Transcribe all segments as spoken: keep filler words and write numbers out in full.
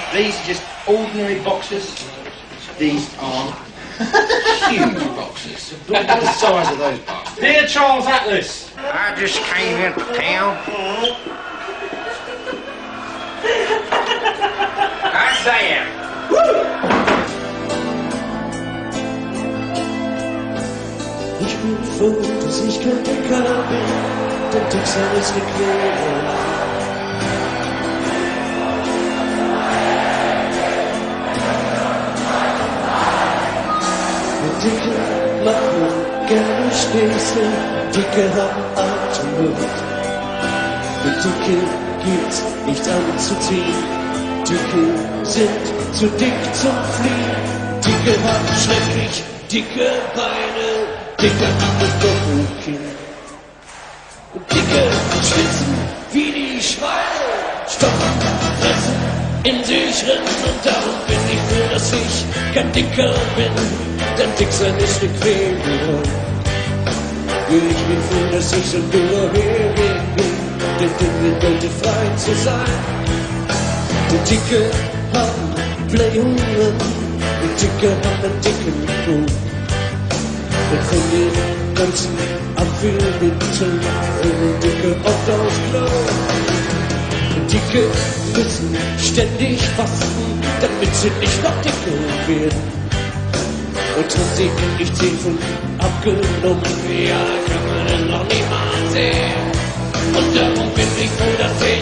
These are just ordinary boxes. These are huge boxes. Look at the size of those boxes. Dear Charles Atlas, I just came into town. I say it. Ich bin froh, dass ich kein Bäcker bin, denn Texan ist eine Quälerei. Und Dicke machen gerne Späße, Dicke haben Atemnot. Mit Dicke gibt's nicht anzuziehen, Dicke sind zu dick zum Fliehen. Dicke haben schrecklich dicke Beine, Dicke haben Doppelkinn. Und Dicke schwitzen wie die Schweine, stopfen, fressen, in sich rennen. Und darum bin ich froh, dass ich kein Dicker bin, denn dick sein ist eine Quälerei. Ich bin froh, dass ich so ein dummer Hering bin, denn dünne Leute frei zu sein. Die Dicke haben Blähungen, die Dicke haben einen dicken Po. Und von den ganzen Abführmitteln hören Dicke oft aufs Klo. Und Dicke müssen ständig fasten, damit sie nicht noch dicker werden. Und haben sie endlich zehn Pfund abgenommen, ja, kann man das noch nicht mal sehen. Und darum bin ich froh, dass ich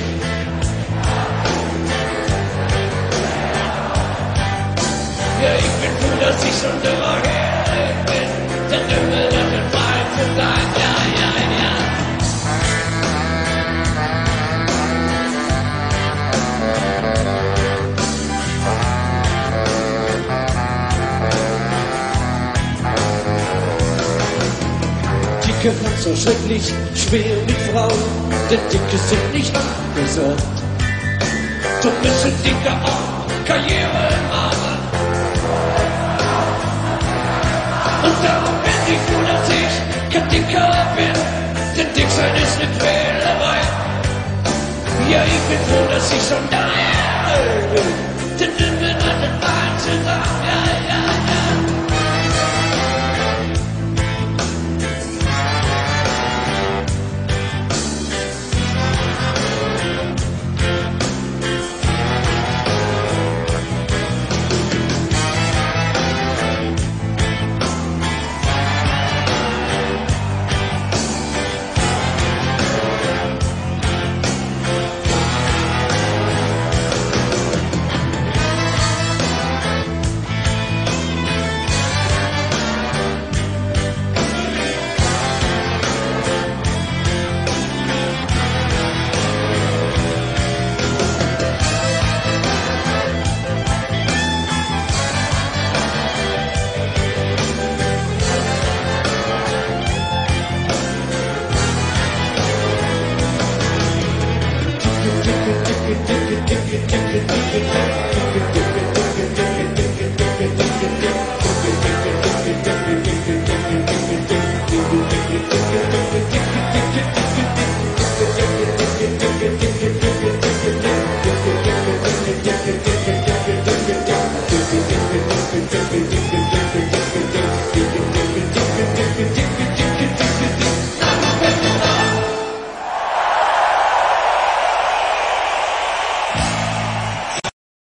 ja, ich bin froh, dass ich so ein dummer Hering bin, denn dümmer Leute frei zu sein, ja, ja, ja. Dicke hat so schrecklich schwer mit Frauen, denn Dicke sind nicht angesagt. Doch müssen Dicke auch Karriere machen. Und darum bin ich froh, dass ich kein Dicker bin, denn dick sein ist eine Quälerei. Ja, ich bin froh, dass ich so ein Dicker bin.